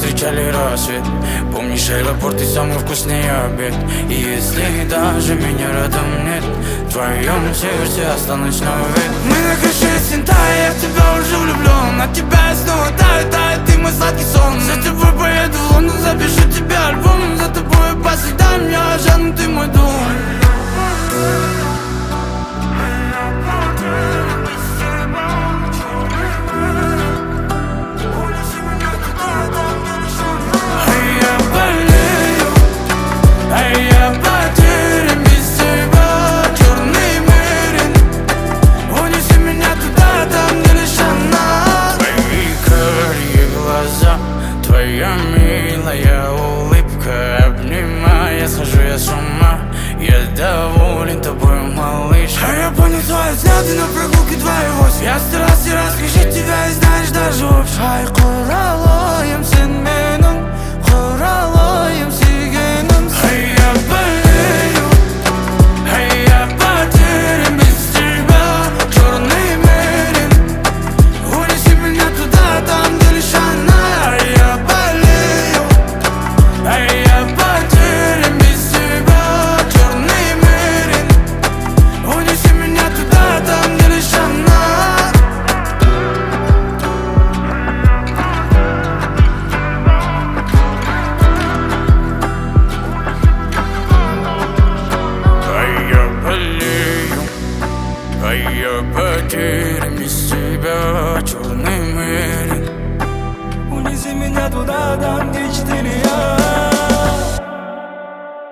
встречали рассвет. Помнишь аэропорт и самый вкусный обед. И если даже меня рядом нет, в твоем сердце останусь навек. Мы на крыше Синтая, я в тебя уже влюблен. От тебя я снова таю, тает ты мой сладкий сон. За тобой поеду в Лондон, запишу тебя альбом. За тобой по следам я жадный, ты мой дом. Твоя милая улыбка обнимая, схожу я с ума. Я доволен тобой, малыш. А я понял твои взгляды на прогулке твоего. Я старался расскажи тебя и знаешь даже общий. Ай, куралоем сын